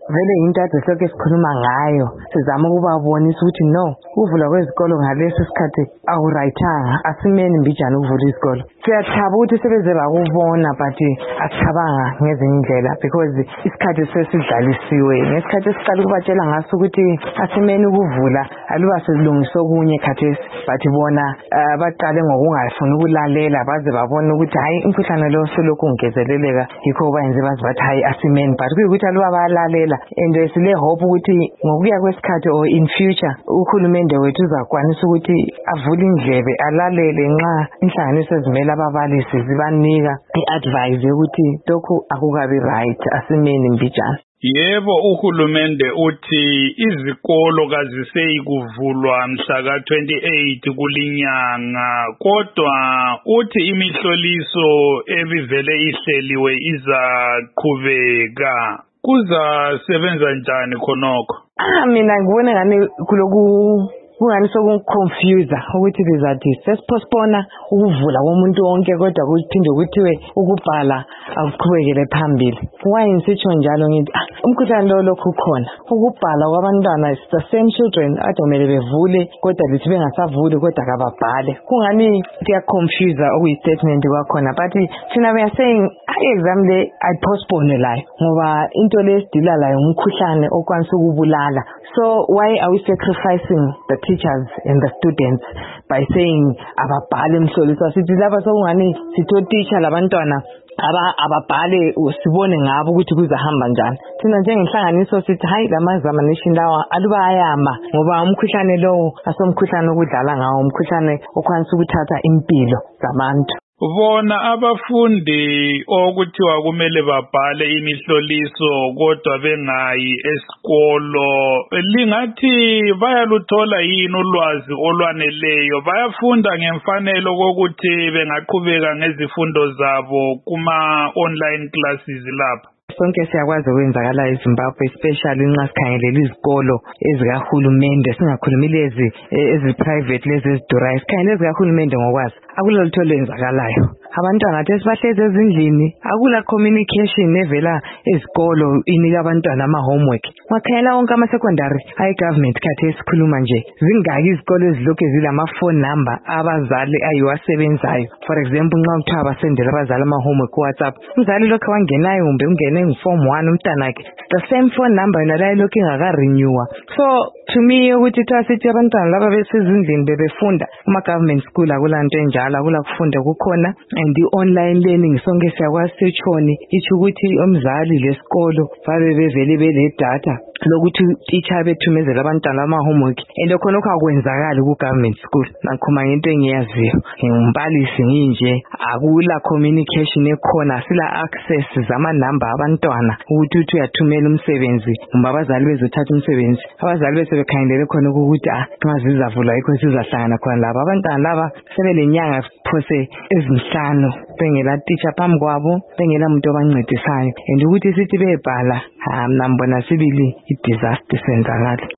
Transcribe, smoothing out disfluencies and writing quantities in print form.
vele into ade soke sikhuluma ngayo sizama ukubabonisa ukuthi no ukuvula kwezikolo ngalesi sikhathi awurayithanga asimeni mbijana ukuvula izikolo. Siyathaba ukuthi sebeze bakubona but asithabanga ngezinye indlela because isikhathi sesidlalisiwe ngesikhathi esiqala ukubatshela ngaso ukuthi asimeni ukuvula aluba silungisa okunye khathesi but bona baqale ngokungafuni ukulalela baze babona ukuthi hayi umkhuhlane lo selokhu ungezeleleka yikho bayenze bazi bathi hayi asimeni but kuyikuthi aluba bayalalela and sile hope ukuthi ngokuya kwesikhathi or in future uhulumende wethu uzakwanisa ukuthi avule indlebe alalele nxa inhlanganiso ezimele ababalisi zibanika i-advice yokuthi lokhu akukabi right asimeni mbijana. Yebo, uhulumende uthi izikolo kaziseyi kuvulwa mhla ka-28 kulinyanga kodwa uthi imihloliso ebivele ihleliwe izaqhubeka. Kuzasebenza njani khonokho? Mina ngibona ngani kuloku kungani sokuconfuse ukuthi bizathi sesipostpone ukuvula komuntu wonke kodwa kuphinde kuthiwe ukubhala akuqhubekele phambili. Why ngisitsho njalo ngithi umkhuhlane lo lokhu khona ukubhala kwabantwana is the same children adomele bevule kodwa lithi bengasavuli kodwa kababhale. Kungani kuyaconfuse okuyi-statement kwakhona but thina we are saying exam le ayipostpone layo ngoba into le sidila layo umkhuhlane okwanisa ukubulala. So why are we sacrificing the teachers and the students by saying ababhale emhloliso? Sithi lapha sokungani sitho teacher labantwana ababhale sibone ngabo ukuthi kuzahamba njani. Thina njengenhlanganiso sithi hayi lamazamanishi lawa aluba ayama ngoba umkhuhlane lo asomkhuhlane okudlala ngawo umkhuhlane okwanisa ukuthatha impilo zabantu. Bona abafundi okuthiwa kumele babhale imihloliso kodwa bengayi esikolo, lingathi bayaluthola yini ulwazi olwaneleyo? Bayafunda ngemfanelo kokuthi bengaqhubeka ngezifundo zabo kuma online classes lapha? Sonke siyakwazi ukwenzakala eZimbabwe especially nxa sikhangelela izikolo ezikahulumende singakhulumi lezi ezi-private lezi ezidurayo sikhangele ezikahulumende ngokwazi akulolutho olwenzakalayo. Abantwana athi sibahlezi ezindlini akula communication evela ezikolo inika abantwana ama-homework. Makhayela wonke ama-secondary ayi-government khathi esikhuluma nje zingaki izikolo ezilokhu zilama-phone number abazali ayiwasebenzayo. For example nxa kuthiwa basendele abazali ama-homework ku-WhatsApp umzali lokhu wangenayo kumbe ungene form 1 umntanakhe the same phone number yona layo lokhu ingaka-renewer. So to me ukuthi kuthiwa sithi abantwana laba besezindlini bebefunda kuma-government school akulanto enjalo akula kufunda kukhona and i-online learning sonke siyakwazi sitshoni itsho ukuthi umzali lesikolo babe bevele bele-data lokuthi teacher bethumezela abantwana ama-homework and khonokho akwenzakali ku-government school. Nakhuluma ngento engiyaziyo ngumbalisi nginje akula communication ekhona sila access zama-number abantwana ukuthi uthi uyathumela umsebenzi ngoba abazali bezothatha umsebenzi abazali bese bekhangelele khona ukuthi nxa zizavulwa yikho sizahlangana khona laba abantwana laba sebelenyanga phose ezinhlanu bengela teacher phambi kwabo bengela muntu obancedisayo and ukuthi sithi bebhala mna mbona sibili i-disaster senzakala.